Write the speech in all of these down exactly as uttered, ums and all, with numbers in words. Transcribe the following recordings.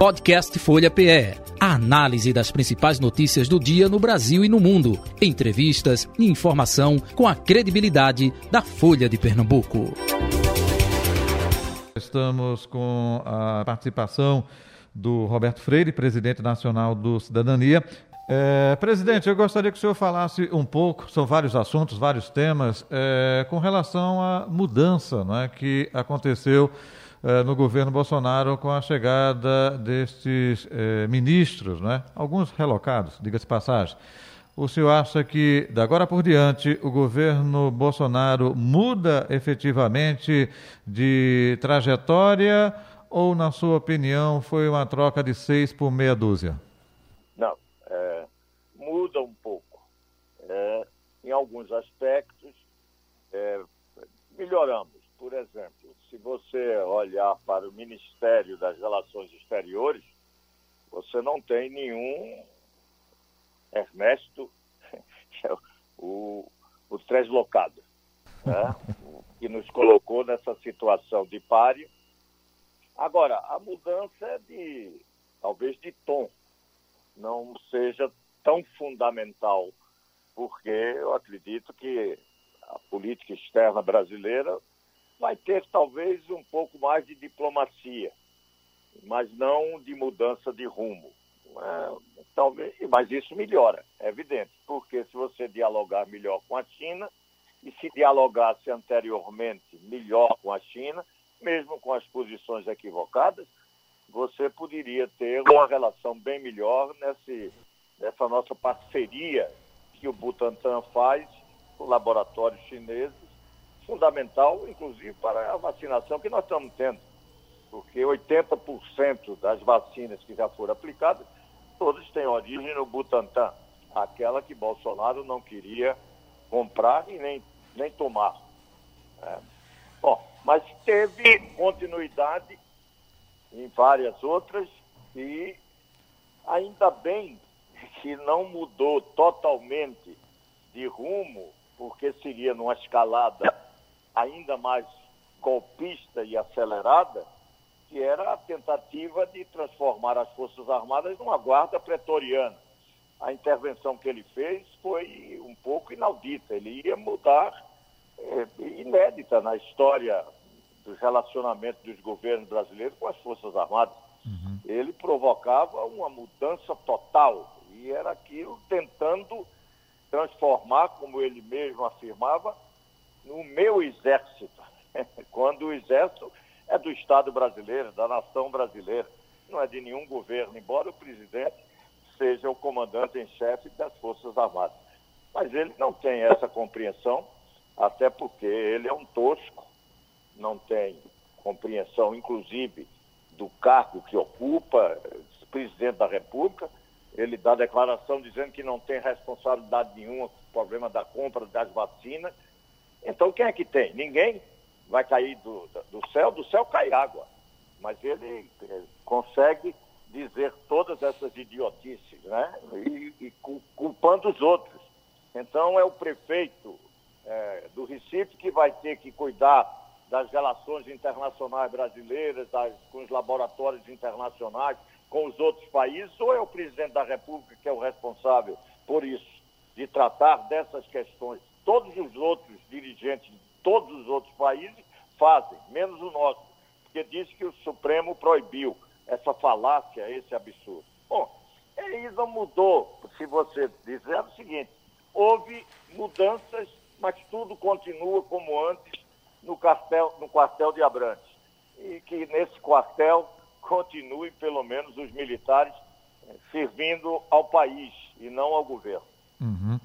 Podcast Folha P E. A análise das principais notícias do dia no Brasil e no mundo. Entrevistas e informação com a credibilidade da Folha de Pernambuco. Estamos com a participação do Roberto Freire, presidente nacional do Cidadania. É, presidente, eu gostaria que o senhor falasse um pouco, são vários assuntos, vários temas, é, com relação à mudança, não é, que aconteceu é, no governo Bolsonaro com a chegada destes é, ministros, não é, alguns relocados, diga-se passagem. O senhor acha que, da agora por diante, o governo Bolsonaro muda efetivamente de trajetória ou, na sua opinião, foi uma troca de seis por meia dúzia? Não. É, muda um pouco. É, em alguns aspectos, é, melhoramos. Por exemplo, se você olhar para o Ministério das Relações Exteriores, você não tem nenhum Ernesto, o, o translocado, né? Que nos colocou nessa situação de páreo. Agora, a mudança é de, talvez, de tom. Não seja tão fundamental, porque eu acredito que a política externa brasileira vai ter talvez um pouco mais de diplomacia, mas não de mudança de rumo. É, talvez, mas isso melhora, é evidente, porque se você dialogar melhor com a China, e se dialogasse anteriormente melhor com a China, mesmo com as posições equivocadas, você poderia ter uma relação bem melhor nesse, nessa nossa parceria que o Butantan faz com laboratórios chineses, fundamental, inclusive, para a vacinação que nós estamos tendo. Porque oitenta por cento das vacinas que já foram aplicadas, todas têm origem no Butantan, aquela que Bolsonaro não queria comprar e nem, nem tomar. É. Bom, mas teve continuidade em várias outras, e ainda bem que não mudou totalmente de rumo, porque seria numa escalada ainda mais golpista e acelerada, que era a tentativa de transformar as Forças Armadas numa guarda pretoriana. A intervenção que ele fez foi um pouco inaudita, ele ia mudar, é, inédita na história dos relacionamentos dos governos brasileiros com as Forças Armadas. Uhum. Ele provocava uma mudança total, e era aquilo tentando transformar, como ele mesmo afirmava, no meu exército, quando o exército é do Estado brasileiro, da nação brasileira, não é de nenhum governo, embora o presidente seja o comandante em chefe das Forças Armadas. Mas ele não tem essa compreensão, até porque ele é um tosco, não tem compreensão, inclusive, do cargo que ocupa, presidente da República. Ele dá declaração dizendo que não tem responsabilidade nenhuma com o problema da compra das vacinas. Então, quem é que tem? Ninguém. Vai cair do, do céu, do céu cai água. Mas ele consegue dizer todas essas idiotices, né? E, e culpando os outros. Então, é o prefeito é, do Recife que vai ter que cuidar das relações internacionais brasileiras, das, com os laboratórios internacionais, com os outros países, ou é o presidente da República que é o responsável por isso, de tratar dessas questões? Todos os outros dirigentes de todos os outros países fazem, menos o nosso, porque diz que o Supremo proibiu essa falácia, esse absurdo. Bom, aí não mudou, se você dizer o seguinte, houve mudanças, mas tudo continua como antes no quartel, no quartel de Abrantes. E que nesse quartel continue, pelo menos, os militares eh, servindo ao país e não ao governo. Uhum.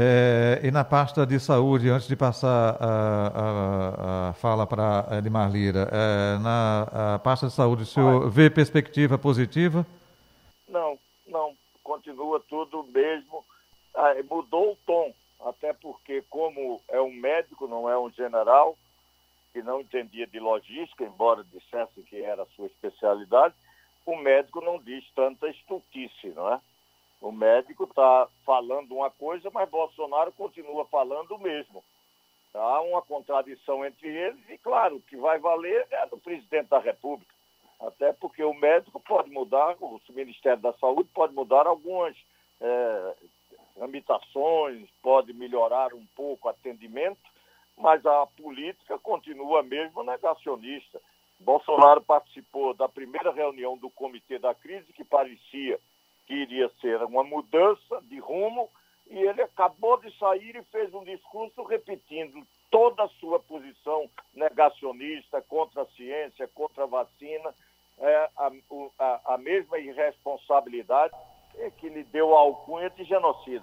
É, e na pasta de saúde, antes de passar a, a, a fala para Edmar Lira, é, na a pasta de saúde, o senhor ah, vê perspectiva positiva? Não, não, continua tudo mesmo. Ah, mudou o tom, até porque, como é um médico, não é um general, que não entendia de logística, embora dissesse que era a sua especialidade, o médico não diz tanta estultice, não é? O médico está falando uma coisa, mas Bolsonaro continua falando o mesmo. Há uma contradição entre eles e, claro, o que vai valer é do presidente da República. Até porque o médico pode mudar, o Ministério da Saúde pode mudar algumas é, limitações, pode melhorar um pouco o atendimento, mas a política continua mesmo negacionista. Bolsonaro participou da primeira reunião do Comitê da Crise, que parecia que iria ser uma mudança de rumo, e ele acabou de sair e fez um discurso repetindo toda a sua posição negacionista contra a ciência, contra a vacina, é, a, a, a mesma irresponsabilidade que lhe deu a alcunha de genocida.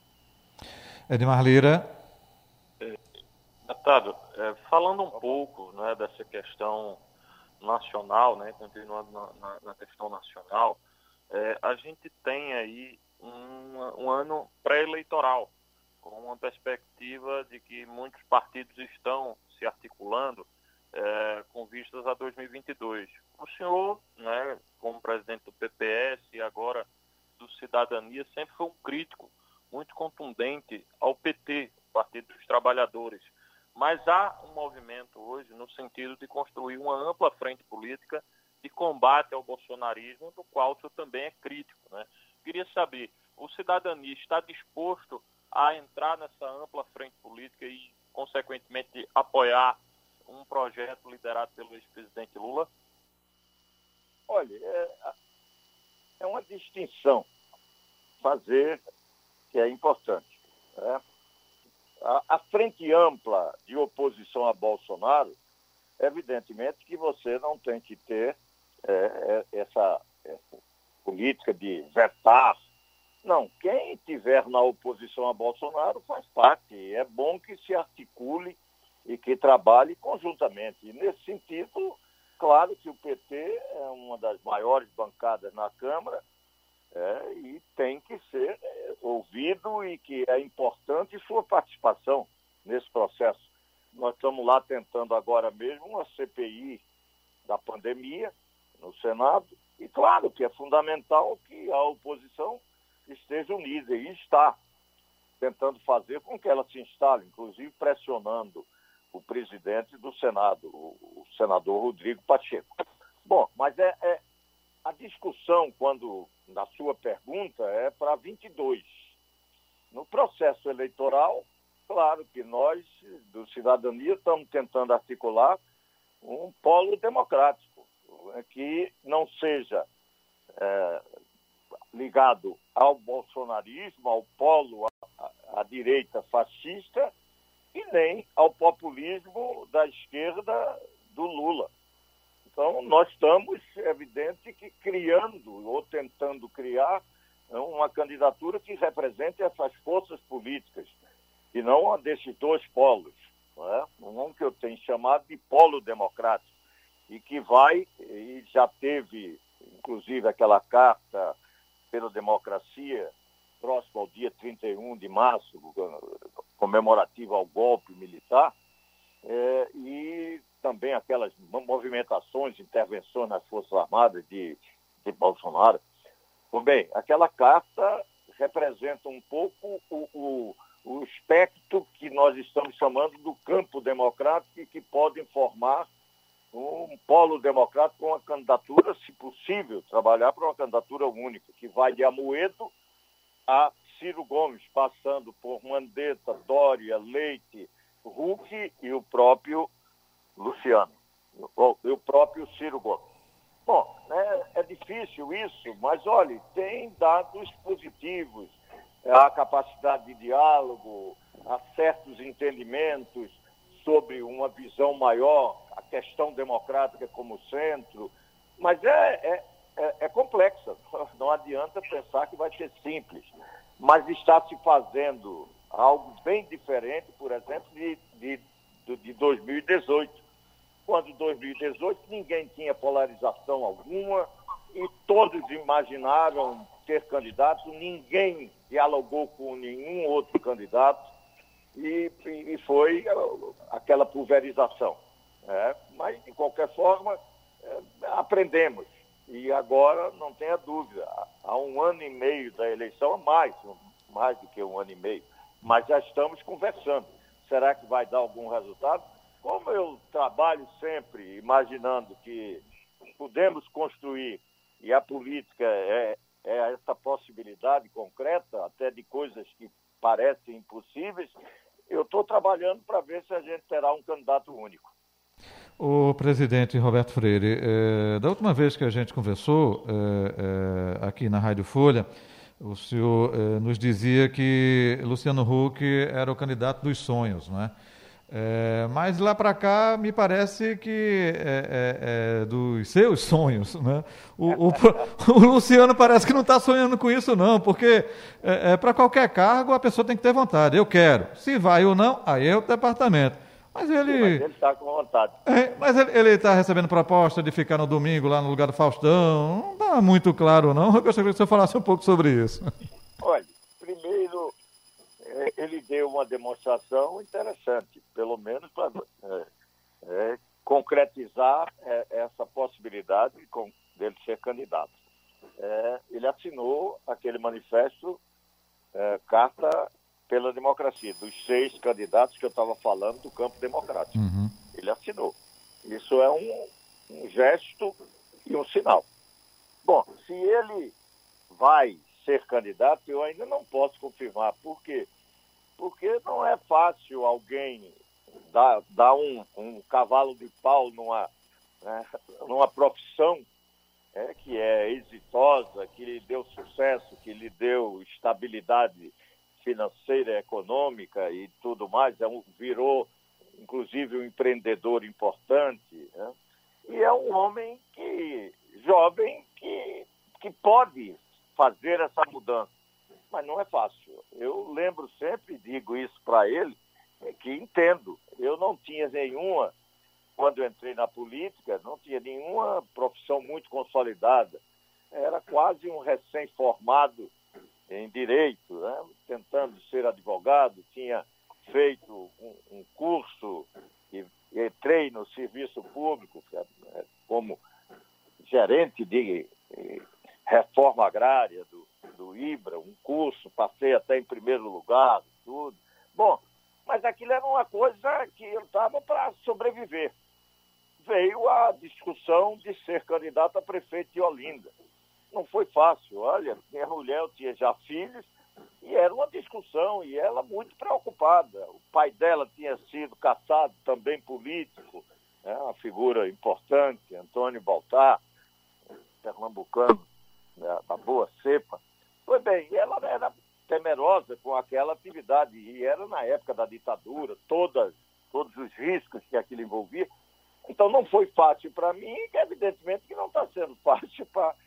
Edmar Lira. Deputado, é, falando um pouco, né, dessa questão nacional, né, continuando na, na, na questão nacional, é, a gente tem aí um, um ano pré-eleitoral, com uma perspectiva de que muitos partidos estão se articulando é, com vistas a dois mil e vinte e dois. O senhor, né, como presidente do P P S e agora do Cidadania, sempre foi um crítico muito contundente ao P T, Partido dos Trabalhadores. Mas há um movimento hoje no sentido de construir uma ampla frente política de combate ao bolsonarismo, do qual o senhor também é crítico, né? Queria saber, o Cidadania está disposto a entrar nessa ampla frente política e, consequentemente, apoiar um projeto liderado pelo ex-presidente Lula? Olha, é, é uma distinção fazer que é importante, né? A, a frente ampla de oposição a Bolsonaro, evidentemente que você não tem que ter é, é, essa, essa política de vetar. Não, quem estiver na oposição a Bolsonaro faz parte. É bom que se articule e que trabalhe conjuntamente. E, nesse sentido, claro que o P T é uma das maiores bancadas na Câmara, é, e tem que ser é, ouvido, e que é importante sua participação nesse processo. Nós estamos lá tentando agora mesmo uma C P I da pandemia no Senado, e claro que é fundamental que a oposição esteja unida, e está tentando fazer com que ela se instale, inclusive pressionando o presidente do Senado, o senador Rodrigo Pacheco. Bom, mas é, é a discussão, quando na sua pergunta, é para vinte e dois. No processo eleitoral, claro que nós, do Cidadania, estamos tentando articular um polo democrático, que não seja é, ligado ao bolsonarismo, ao polo à, à direita fascista, e nem ao populismo da esquerda do Lula. Então, nós estamos, é evidente, que criando ou tentando criar uma candidatura que represente essas forças políticas, e não a desses dois polos, não é? Um que eu tenho chamado de polo democrático, e que vai, e já teve, inclusive, aquela carta pela democracia, próximo ao dia trinta e um de março, comemorativa ao golpe militar, é, e também aquelas movimentações, intervenções nas Forças Armadas de, de Bolsonaro. Bom, bem, aquela carta representa um pouco o, o, o espectro que nós estamos chamando do campo democrático, e que pode formar um polo democrático com uma candidatura, se possível, trabalhar para uma candidatura única, que vai de Amoedo a Ciro Gomes, passando por Mandetta, Dória, Leite, Huck e o próprio Luciano, e o próprio Ciro Gomes. Bom, é, é difícil isso, mas, olha, tem dados positivos, a capacidade de diálogo, há certos entendimentos sobre uma visão maior, a questão democrática como centro, mas é, é, é, é complexa, não adianta pensar que vai ser simples, mas está se fazendo algo bem diferente, por exemplo, de, de, de dois mil e dezoito, quando em dois mil e dezoito ninguém tinha polarização alguma e todos imaginaram ter candidatos, ninguém dialogou com nenhum outro candidato, e, e foi aquela pulverização. É, mas, de qualquer forma, é, aprendemos. E agora, não tenha dúvida, há um ano e meio da eleição, mais, mais do que um ano e meio, mas já estamos conversando. Será que vai dar algum resultado? Como eu trabalho sempre imaginando que podemos construir, e a política é, é essa possibilidade concreta, até de coisas que parecem impossíveis, eu estou trabalhando para ver se a gente terá um candidato único. O presidente Roberto Freire, é, da última vez que a gente conversou é, é, aqui na Rádio Folha, o senhor é, nos dizia que Luciano Huck era o candidato dos sonhos, não é? É, mas lá para cá me parece que é, é, é dos seus sonhos, né? O, o, o Luciano parece que não está sonhando com isso não, porque é, é, para qualquer cargo a pessoa tem que ter vontade. Eu quero, se vai ou não, aí é o departamento. Mas ele está com vontade. É, mas ele está recebendo proposta de ficar no domingo lá no lugar do Faustão. Não está muito claro não. Eu gostaria que o senhor falasse um pouco sobre isso. Olha, primeiro ele deu uma demonstração interessante, pelo menos para é, é, concretizar é, essa possibilidade dele ser candidato. É, ele assinou aquele manifesto, é, Carta pela Democracia, dos seis candidatos que eu estava falando do campo democrático. Uhum. Ele assinou. Isso é um, um gesto e um sinal. Bom, se ele vai ser candidato, eu ainda não posso confirmar. Por quê? Porque não é fácil alguém dar, dar um, um cavalo de pau numa, né, numa profissão é, que é exitosa, que lhe deu sucesso, que lhe deu estabilidade financeira, econômica e tudo mais. É um, virou, inclusive, um empreendedor importante. Né? E é um homem que, jovem que, que pode fazer essa mudança. Mas não é fácil. Eu lembro sempre, digo isso para ele, é que entendo. Eu não tinha nenhuma, quando eu entrei na política, não tinha nenhuma profissão muito consolidada. Era quase um recém-formado em direito, né? Tentando ser advogado, tinha feito um, um curso e entrei no serviço público como gerente de reforma agrária do do IBRA, um curso, passei até em primeiro lugar, tudo. Bom, mas aquilo era uma coisa que eu estava para sobreviver. Veio a discussão de ser candidato a prefeito de Olinda. Não foi fácil, olha, minha mulher, eu tinha já filhos, e era uma discussão, e ela muito preocupada. O pai dela tinha sido caçado, também político, né, uma figura importante, Antônio Baltar, pernambucano, né, da boa cepa. Pois bem, ela era temerosa com aquela atividade, e era na época da ditadura, todas, todos os riscos que aquilo envolvia. Então não foi fácil para mim, e evidentemente que não está sendo fácil para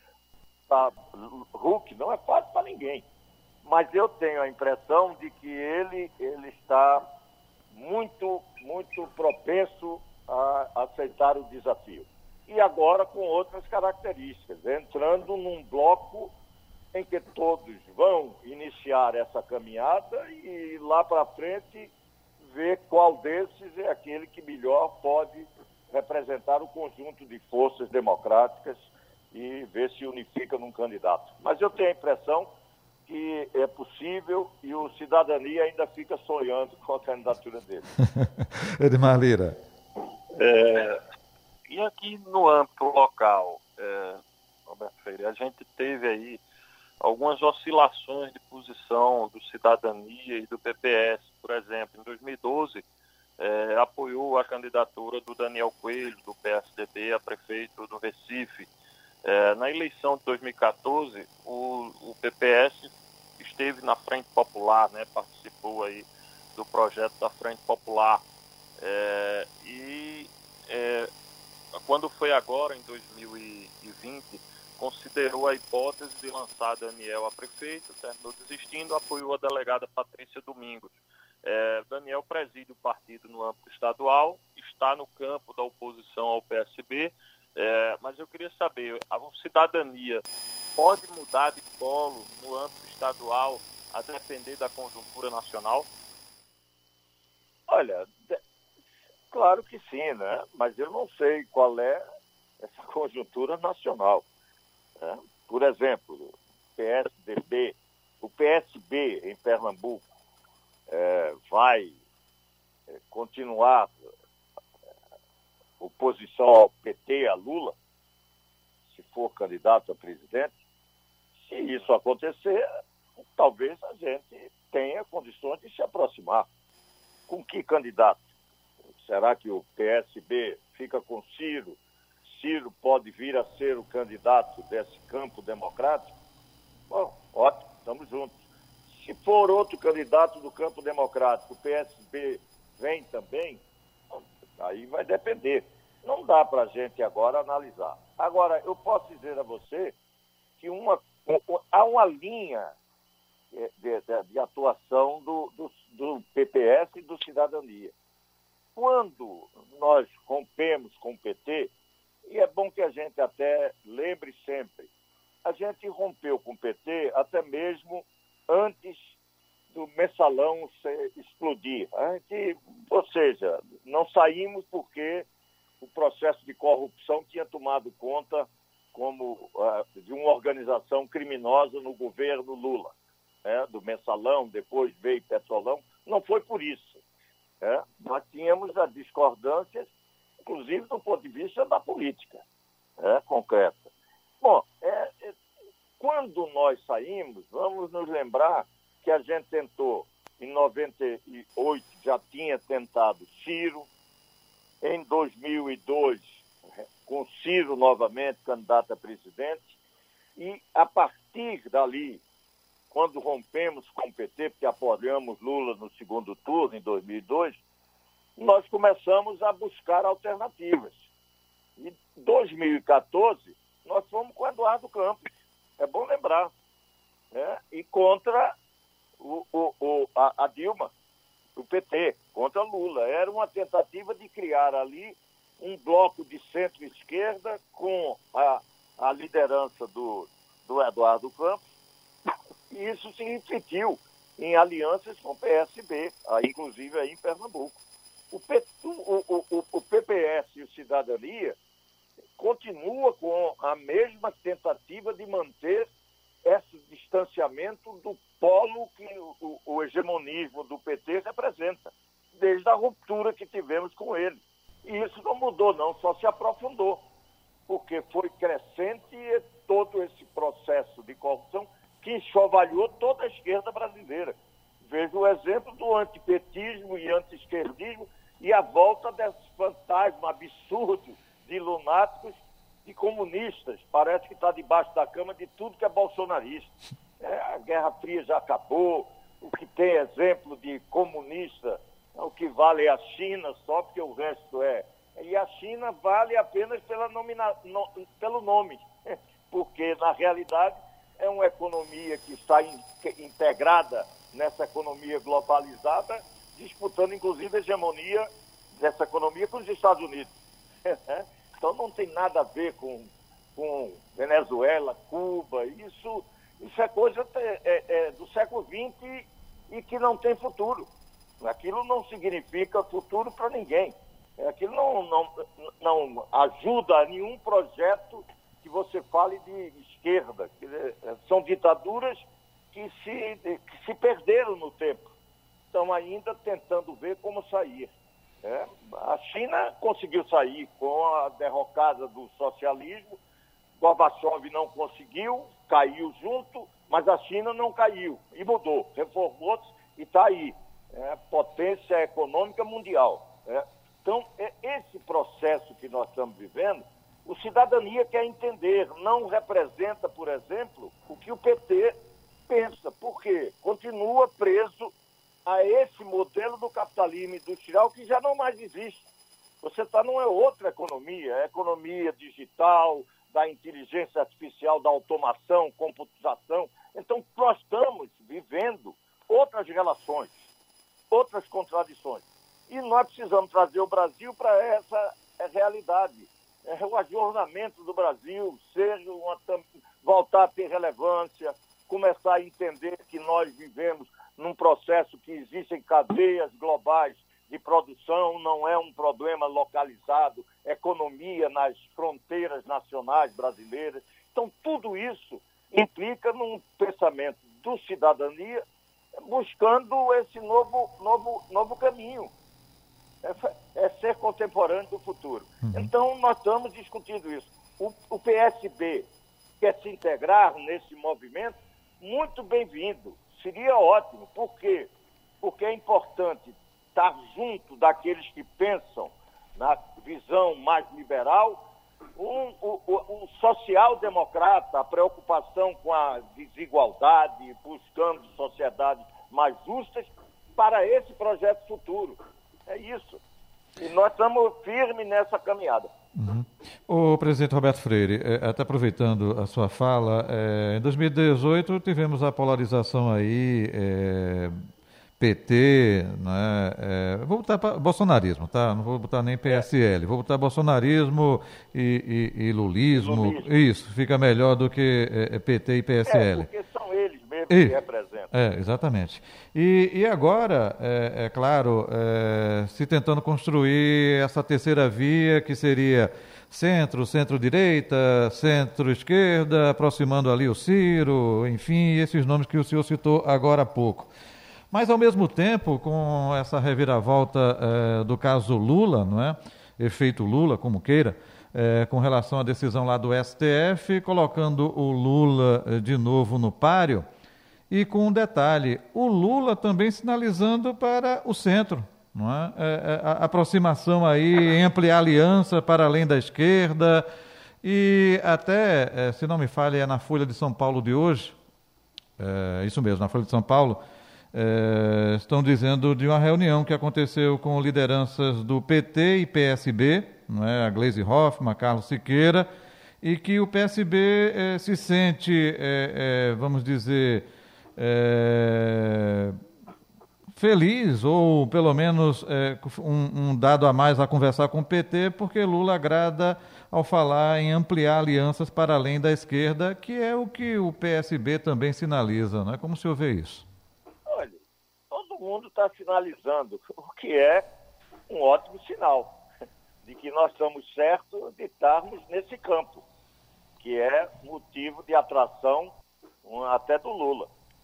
Huck, não é fácil para ninguém. Mas eu tenho a impressão de que ele, ele está muito, muito propenso a aceitar o desafio. E agora com outras características, entrando num bloco em que todos vão iniciar essa caminhada e lá para frente ver qual desses é aquele que melhor pode representar o conjunto de forças democráticas e ver se unifica num candidato. Mas eu tenho a impressão que é possível e o Cidadania ainda fica sonhando com a candidatura dele. Edmar Lira. É, e aqui no âmbito local, é, Roberto Freire, a gente teve aí algumas oscilações de posição do Cidadania e do P P S. Por exemplo, em dois mil e doze, é, apoiou a candidatura do Daniel Coelho, do P S D B, a prefeito do Recife. É, na eleição de dois mil e quatorze, o, o P P S esteve na Frente Popular, né, participou aí do projeto da Frente Popular. É, e é, quando foi agora, em dois mil e vinte, considerou a hipótese de lançar Daniel a prefeito, terminou desistindo, apoiou a delegada Patrícia Domingos. É, Daniel preside o partido no âmbito estadual, está no campo da oposição ao P S B, é, mas eu queria saber, a Cidadania pode mudar de polo no âmbito estadual a depender da conjuntura nacional? Olha, claro que sim, né? Mas eu não sei qual é essa conjuntura nacional. Né? Por exemplo, o P S D B, o P S B em Pernambuco é, vai é, continuar é, oposição ao P T, a Lula? for candidato a presidente, se isso acontecer, talvez a gente tenha condições de se aproximar. Com que candidato? Será que o P S B fica com Ciro? Ciro pode vir a ser o candidato desse campo democrático? Bom, ótimo, estamos juntos. Se for outro candidato do campo democrático, o P S B vem também, aí vai depender. Não dá para a gente agora analisar. Agora, eu posso dizer a você que uma, há uma linha de, de, de atuação do, do, do P P S e do Cidadania. Quando nós rompemos com o P T, e é bom que a gente até lembre sempre, a gente rompeu com o P T até mesmo antes do mensalão se explodir. A gente, ou seja, não saímos porque o processo de corrupção tinha tomado conta como uh, de uma organização criminosa no governo Lula, né? Do mensalão, depois veio Petrolão. Não foi por isso. Né? Nós tínhamos as discordâncias, inclusive do ponto de vista da política, né? Concreta. Bom, é, é, quando nós saímos, vamos nos lembrar que a gente tentou, em noventa e oito, já tinha tentado Ciro, em dois mil e dois, com Ciro novamente, candidato a presidente, e a partir dali, quando rompemos com o P T, porque apoiamos Lula no segundo turno, em dois mil e dois, nós começamos a buscar alternativas. Em dois mil e quatorze, nós fomos com Eduardo Campos, é bom lembrar, né? E contra o, o, o, a, a Dilma, o P T, contra Lula. Era uma tentativa de criar ali um bloco de centro-esquerda com a, a liderança do, do Eduardo Campos, e isso se refletiu em alianças com o P S B, aí, inclusive aí em Pernambuco. O, P, o, o, o P P S e o Cidadania continua com a mesma tentativa de manter esse distanciamento do polo que o, o hegemonismo do P T representa, desde a ruptura que tivemos com ele. E isso não mudou, não, só se aprofundou, porque foi crescente todo esse processo de corrupção que enxovalhou toda a esquerda brasileira. Veja o exemplo do antipetismo e anti-esquerdismo e a volta desse fantasma absurdo de lunáticos e comunistas. Parece que está debaixo da cama de tudo que é bolsonarista. É, a Guerra Fria já acabou, o que tem exemplo de comunista, o que vale é a China só, porque o resto é... E a China vale apenas pela nomina... no... pelo nome, porque, na realidade, é uma economia que está in... integrada nessa economia globalizada, disputando, inclusive, a hegemonia dessa economia com os Estados Unidos. Então, não tem nada a ver com, com Venezuela, Cuba, isso, isso é coisa é, é, é do século vinte e que não tem futuro. Aquilo não significa futuro para ninguém. Aquilo não, não, não ajuda a nenhum projeto que você fale de esquerda. São ditaduras que se, que se perderam no tempo. Estão ainda tentando ver como sair. É, a China conseguiu sair com a derrocada do socialismo, Gorbachev não conseguiu, caiu junto, mas a China não caiu e mudou, reformou-se e está aí, é, potência econômica mundial. É. Então, é esse processo que nós estamos vivendo, o Cidadania quer entender, não representa, por exemplo, o que o P T pensa, porque continua preso a esse modelo do capitalismo industrial que já não mais existe. Você está numa outra economia, a economia digital, da inteligência artificial, da automação, computação. Então, nós estamos vivendo outras relações, outras contradições. E nós precisamos trazer o Brasil para essa realidade. É o ajornamento do Brasil, seja uma, voltar a ter relevância, começar a entender que nós vivemos num processo que existem cadeias globais de produção, não é um problema localizado, economia nas fronteiras nacionais brasileiras. Então, tudo isso implica num pensamento do Cidadania buscando esse novo, novo, novo caminho. É, é ser contemporâneo do futuro. Uhum. Então, nós estamos discutindo isso. o, o P S B quer se integrar nesse movimento, muito bem-vindo. Seria ótimo. Por quê? Porque é importante estar junto daqueles que pensam na visão mais liberal, um, o, o, o social-democrata, a preocupação com a desigualdade, buscando sociedades mais justas para esse projeto futuro. É isso. E nós estamos firmes nessa caminhada. Uhum. O presidente Roberto Freire, até aproveitando a sua fala, é, em dois mil e dezoito tivemos a polarização aí, é, P T, né, é, vou botar pra, bolsonarismo, tá? Não vou botar nem P S L, vou botar bolsonarismo e, e, e lulismo. lulismo. Isso, fica melhor do que é, P T e P S L. É, porque são eles mesmos e, que representam. É, exatamente. E, e agora, é, é claro, é, se tentando construir essa terceira via, que seria centro, centro-direita, centro-esquerda, aproximando ali o Ciro, enfim, esses nomes que o senhor citou agora há pouco. Mas, ao mesmo tempo, com essa reviravolta é, do caso Lula, não é? Efeito Lula, como queira, é, com relação à decisão lá do S T F, colocando o Lula é, de novo no páreo, e com um detalhe, o Lula também sinalizando para o centro, não é? É, a aproximação aí, ampliar a aliança para além da esquerda, e até, é, se não me falha, é na Folha de São Paulo de hoje, é, isso mesmo, na Folha de São Paulo, É, estão dizendo de uma reunião que aconteceu com lideranças do P T e P S B, não é? A Gleisi Hoffmann, Carlos Siqueira, e que o P S B é, se sente, é, é, vamos dizer, é, feliz, ou pelo menos é, um, um dado a mais a conversar com o P T, porque Lula agrada ao falar em ampliar alianças para além da esquerda, que é o que o P S B também sinaliza, não é? Como o senhor vê isso? O mundo está sinalizando, o que é um ótimo sinal de que nós estamos certos de estarmos nesse campo, que é motivo de atração um, até do Lula.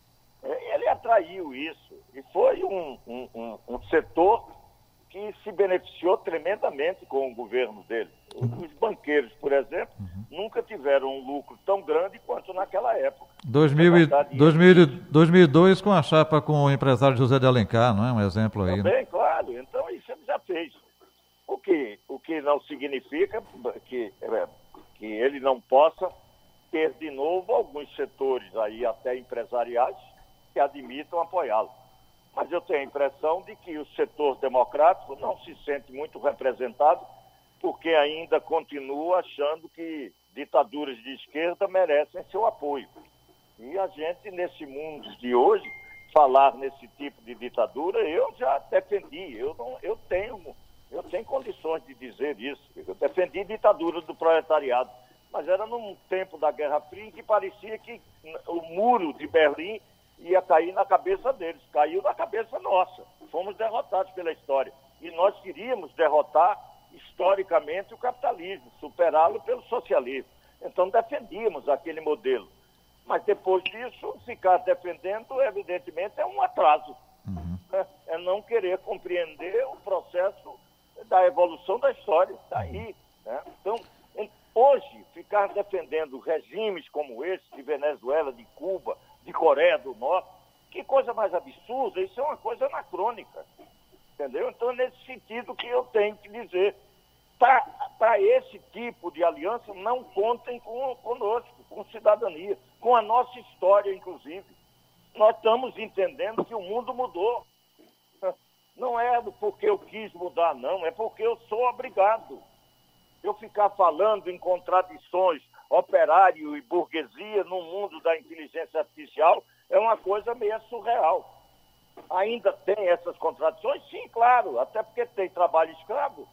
Ele atraiu isso e foi um, um, um, um setor que se beneficiou tremendamente com o governo dele. Os banqueiros, por exemplo, uhum. nunca tiveram um lucro tão grande quanto naquela época. dois mil e, dois mil, dois mil e dois com a chapa com o empresário José de Alencar, não é? Um exemplo aí. Também, né? Claro. Então isso ele já fez. O que, o que não significa que, que ele não possa ter de novo alguns setores aí, até empresariais, que admitam apoiá-lo. Mas eu tenho a impressão de que o setor democrático não se sente muito representado, porque ainda continua achando que ditaduras de esquerda merecem seu apoio. E a gente, nesse mundo de hoje, falar nesse tipo de ditadura, eu já defendi, eu, não, eu, tenho, eu tenho condições de dizer isso. Eu defendi ditadura do proletariado, mas era num tempo da Guerra Fria em que parecia que o muro de Berlim ia cair na cabeça deles, caiu na cabeça nossa. Fomos derrotados pela história. E nós queríamos derrotar historicamente o capitalismo, superá-lo pelo socialismo. Então defendíamos aquele modelo. Mas depois disso, ficar defendendo, evidentemente, é um atraso. Uhum. É não querer compreender o processo da evolução da história. Está aí. Né? Então, hoje, ficar defendendo regimes como esse, de Venezuela, de Cuba, de Coreia do Norte, que coisa mais absurda, isso é uma coisa anacrônica, entendeu? Então, é nesse sentido que eu tenho que dizer, para esse tipo de aliança, não contem com, conosco, com cidadania, com a nossa história, inclusive. Nós estamos entendendo que o mundo mudou. Não é porque eu quis mudar, não, é porque eu sou obrigado. Eu ficar falando em contradições operário e burguesia no mundo da inteligência artificial é uma coisa meio surreal. Ainda tem essas contradições? Sim, claro, até porque tem trabalho escravo.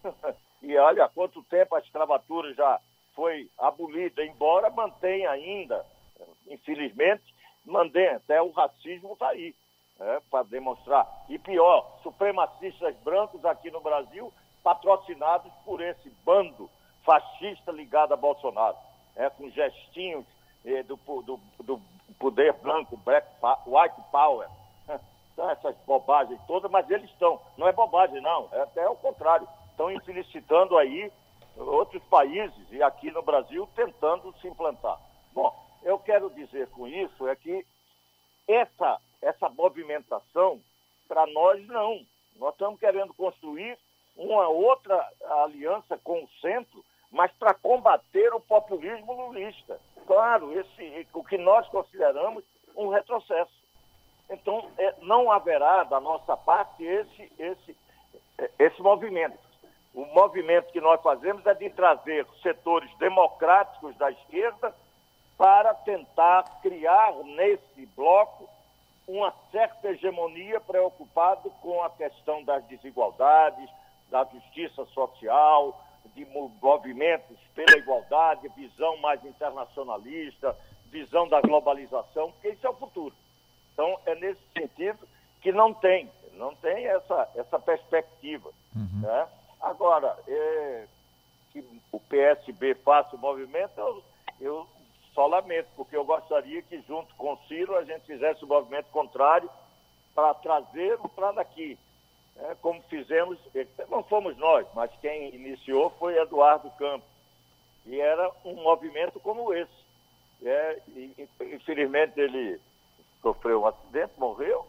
E olha, há quanto tempo a escravatura já foi abolida, embora mantenha ainda, infelizmente, mantém, até o racismo está aí, né, para demonstrar. E pior, supremacistas brancos aqui no Brasil, patrocinados por esse bando fascista ligado a Bolsonaro, é, com gestinhos é, do, do, do poder branco, black, white power, então, essas bobagens todas, mas eles estão, não é bobagem não, é até o contrário, estão infelicitando aí outros países e aqui no Brasil tentando se implantar. Bom, eu quero dizer com isso é que essa, essa movimentação, para nós, não. Nós estamos querendo construir uma outra aliança com o centro, mas para combater o populismo lulista. Claro, esse, o que nós consideramos um retrocesso. Então, é, não haverá da nossa parte esse, esse, esse movimento. O movimento que nós fazemos é de trazer setores democráticos da esquerda para tentar criar nesse bloco uma certa hegemonia preocupado com a questão das desigualdades, da justiça social, de movimentos pela igualdade, visão mais internacionalista, visão da globalização, porque isso é o futuro. Então, é nesse sentido que não tem, não tem essa, essa perspectiva. Uhum. Né? Agora, é, que o P S B faça o movimento, eu, eu só lamento, porque eu gostaria que, junto com o Ciro, a gente fizesse o movimento contrário para trazer para daqui. É, como fizemos, não fomos nós, mas quem iniciou foi Eduardo Campos. E era um movimento como esse. É, e, infelizmente, ele sofreu um acidente, morreu,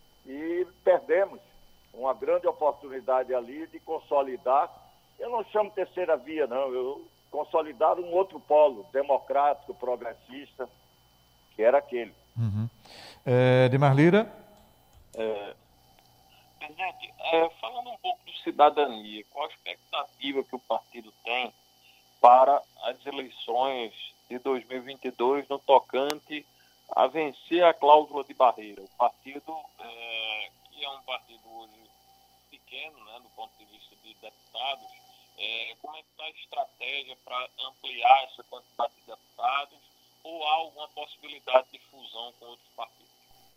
e perdemos uma grande oportunidade ali de consolidar, eu não chamo terceira via, não, eu consolidar um outro polo democrático, progressista, que era aquele. Uhum. É, Dimar Lira? É, presidente, é, falando um pouco de cidadania, qual a expectativa que o partido tem para as eleições de dois mil e vinte e dois no tocante a vencer a cláusula de barreira? O partido, é, que é um partido hoje pequeno, né, do ponto de vista de deputados, é, como é que está a estratégia para ampliar essa quantidade de deputados, ou há alguma possibilidade de fusão com outros partidos?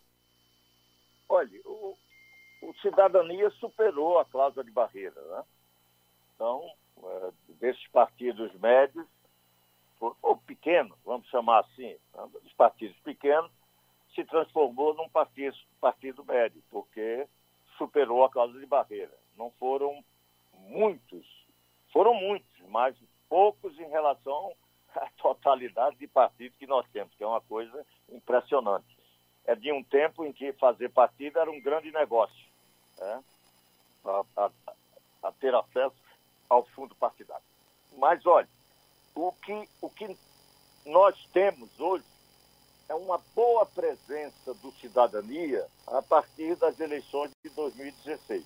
Olha, o, o Cidadania superou a cláusula de barreira, né? Então, é, desses partidos médios, ou pequenos, vamos chamar assim, né, dos partidos pequenos, se transformou num partido, partido médio, porque superou a cláusula de barreira. Não foram muitos, foram muitos, mas poucos em relação à totalidade de partidos que nós temos, que é uma coisa impressionante. É de um tempo em que fazer partido era um grande negócio, né? a, a, a ter acesso ao fundo partidário. Mas, olha, o que, o que nós temos hoje é uma boa presença do Cidadania a partir das eleições de dois mil e dezesseis.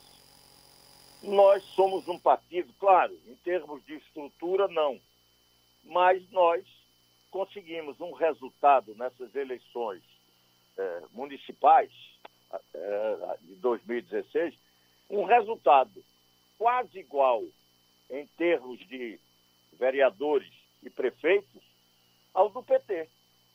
Nós somos um partido, claro, em termos de estrutura, não, mas nós conseguimos um resultado nessas eleições eh, municipais eh, de dois mil e dezesseis, um resultado quase igual em termos de vereadores e prefeitos ao do P T.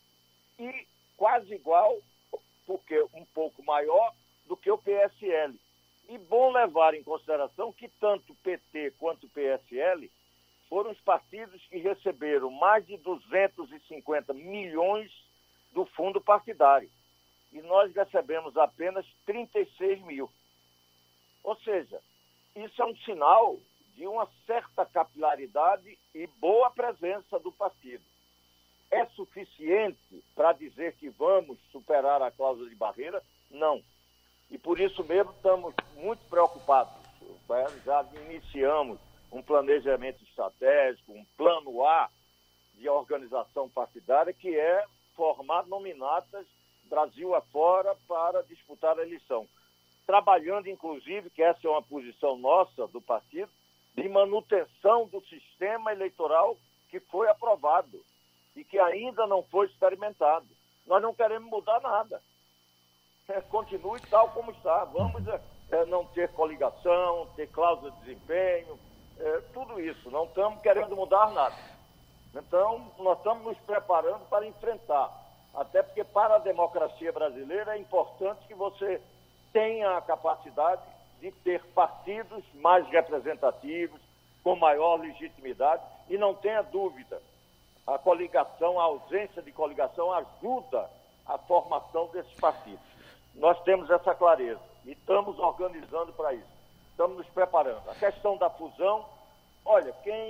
E quase igual, porque um pouco maior do que o P S L. E bom levar em consideração que tanto o P T quanto o P S L foram os partidos que receberam mais de duzentos e cinquenta milhões do fundo partidário. E nós recebemos apenas trinta e seis mil. Ou seja, isso é um sinal de uma certa capilaridade e boa presença do partido. É suficiente para dizer que vamos superar a cláusula de barreira? Não. E por isso mesmo estamos muito preocupados. Já iniciamos um planejamento estratégico, um plano A de organização partidária, que é formar nominatas Brasil afora para disputar a eleição. Trabalhando, inclusive, que essa é uma posição nossa do partido, de manutenção do sistema eleitoral que foi aprovado e que ainda não foi experimentado. Nós não queremos mudar nada. É, continue tal como está. Vamos é, não ter coligação, ter cláusula de desempenho, é, tudo isso. Não estamos querendo mudar nada. Então, nós estamos nos preparando para enfrentar. Até porque, para a democracia brasileira, é importante que você tenha a capacidade de ter partidos mais representativos, com maior legitimidade, e não tenha dúvida, a coligação, a ausência de coligação ajuda a formação desses partidos. Nós temos essa clareza e estamos organizando para isso, estamos nos preparando. A questão da fusão, olha, quem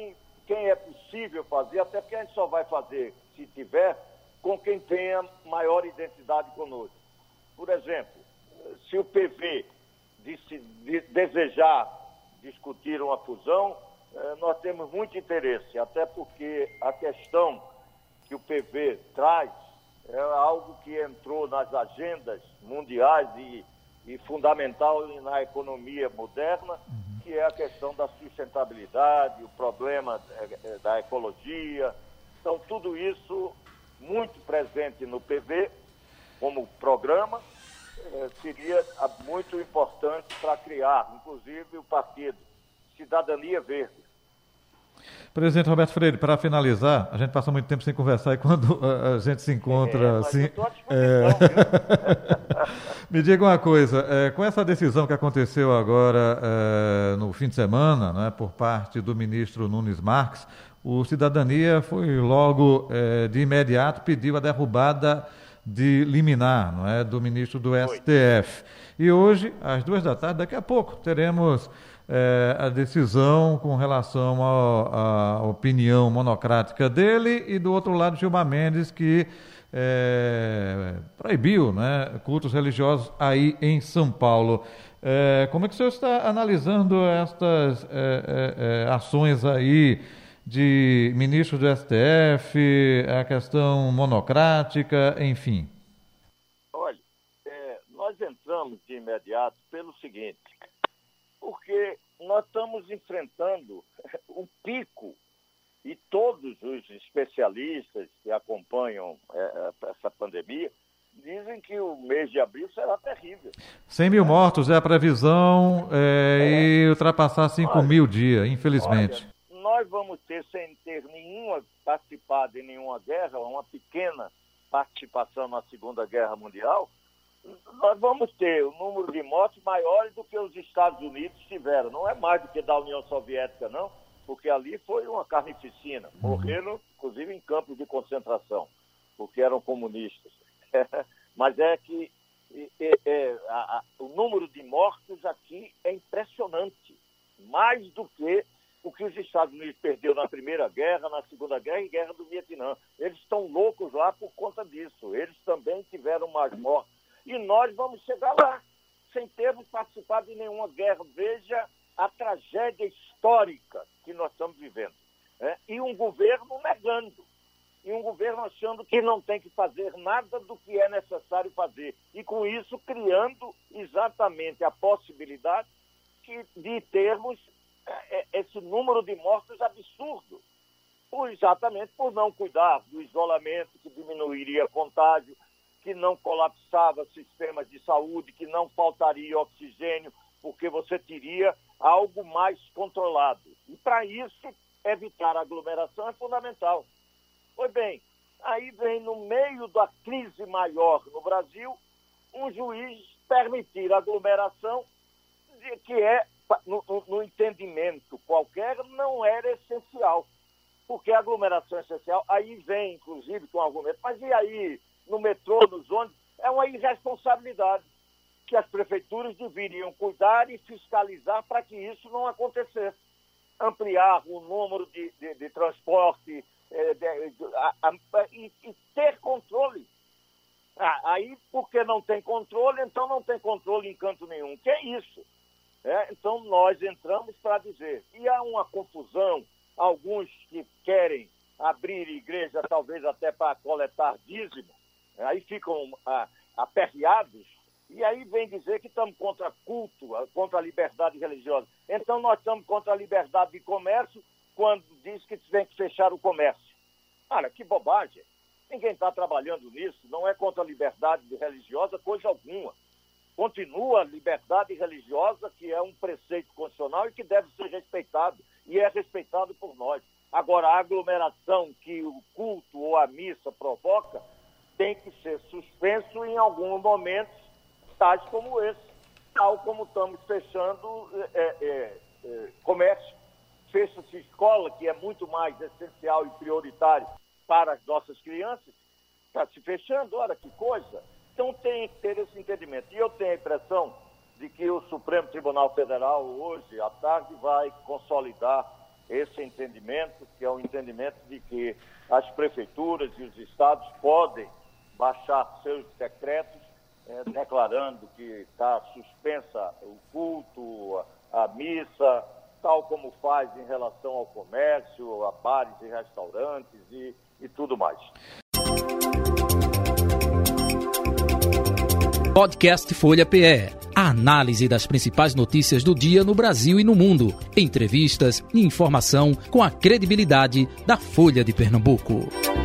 quem é possível fazer, até porque a gente só vai fazer, se tiver, com quem tenha maior identidade conosco. Por exemplo, se o P V de, de, desejar discutir uma fusão, eh, nós temos muito interesse, até porque a questão que o P V traz é algo que entrou nas agendas mundiais e, e fundamental na economia moderna, que é a questão da sustentabilidade, o problema da ecologia. Então, tudo isso muito presente no P V, como programa, eh, seria muito importante para criar, inclusive, o partido Cidadania Verde. Presidente Roberto Freire, para finalizar, a gente passa muito tempo sem conversar e quando a, a gente se encontra é, assim... Eu tô à disposição, viu? Me diga uma coisa, é, com essa decisão que aconteceu agora é, no fim de semana, né, por parte do ministro Nunes Marques, o Cidadania foi logo, é, de imediato, pediu a derrubada de liminar, não é, do ministro do S T F. E hoje, às duas da tarde, daqui a pouco, teremos é, a decisão com relação à opinião monocrática dele e, do outro lado, Gilmar Mendes, que é, proibiu, né, cultos religiosos aí em São Paulo. É, como é que o senhor está analisando estas é, é, ações aí de ministros do S T F, a questão monocrática, enfim? Olha, é, nós entramos de imediato pelo seguinte, porque nós estamos enfrentando um pico e todos os especialistas que acompanham é, essa pandemia dizem que o mês de abril será terrível. cem mil mortos é a previsão é, é. e ultrapassar cinco mil dias, infelizmente. Olha, nós vamos ter, sem ter nenhuma participado em nenhuma guerra, uma pequena participação na Segunda Guerra Mundial, nós vamos ter o número de mortes maiores do que os Estados Unidos tiveram. Não é mais do que da União Soviética, não, porque ali foi uma carnificina. Morreram, inclusive, em campos de concentração, porque eram comunistas. Mas é que é, é, a, a, o número de mortos aqui é impressionante. Mais do que o que os Estados Unidos perdeu na Primeira Guerra, na Segunda Guerra e Guerra do Vietnã. Eles estão loucos lá por conta disso. Eles também tiveram mais mortes. E nós vamos chegar lá, sem termos participado de nenhuma guerra. Veja a tragédia histórica que nós estamos vivendo. Né? E um governo negando. E um governo achando que não tem que fazer nada do que é necessário fazer. E com isso criando exatamente a possibilidade que, de termos esse número de mortos absurdo. Por, exatamente por não cuidar do isolamento, que diminuiria contágio, que não colapsava sistemas de saúde, que não faltaria oxigênio, porque você teria algo mais controlado. E para isso, evitar a aglomeração é fundamental. Pois bem, aí vem no meio da crise maior no Brasil, um juiz permitir a aglomeração, de, que é, no, no entendimento qualquer, não era essencial. Porque a aglomeração é essencial, aí vem, inclusive, com argumento, mas e aí, no metrô, nos ônibus, é uma irresponsabilidade que as prefeituras deveriam cuidar e fiscalizar para que isso não acontecesse. Ampliar o número de, de, de transporte é, de, de, a, a, e, e ter controle. Ah, aí, porque não tem controle, então não tem controle em canto nenhum. Que é isso? É, então, nós entramos para dizer. E há uma confusão, alguns que querem abrir igreja, talvez até para coletar dízimo, aí ficam ah, aperreados, e aí vem dizer que estamos contra culto, contra a liberdade religiosa. Então nós estamos contra a liberdade de comércio quando diz que tem que fechar o comércio. Cara, que bobagem. Ninguém está trabalhando nisso, não é contra a liberdade religiosa coisa alguma. Continua a liberdade religiosa, que é um preceito constitucional e que deve ser respeitado, e é respeitado por nós. Agora, a aglomeração que o culto ou a missa provoca tem que ser suspenso em alguns momentos, tais como esse, tal como estamos fechando é, é, é, comércio. Fecha-se escola, que é muito mais essencial e prioritário para as nossas crianças, está se fechando, olha que coisa. Então tem que ter esse entendimento. E eu tenho a impressão de que o Supremo Tribunal Federal, hoje à tarde, vai consolidar esse entendimento, que é o entendimento de que as prefeituras e os estados podem baixar seus decretos, é, declarando que está suspensa o culto, a, a missa, tal como faz em relação ao comércio, a bares e restaurantes e, e tudo mais. Podcast Folha P E. A análise das principais notícias do dia no Brasil e no mundo. Entrevistas e informação com a credibilidade da Folha de Pernambuco.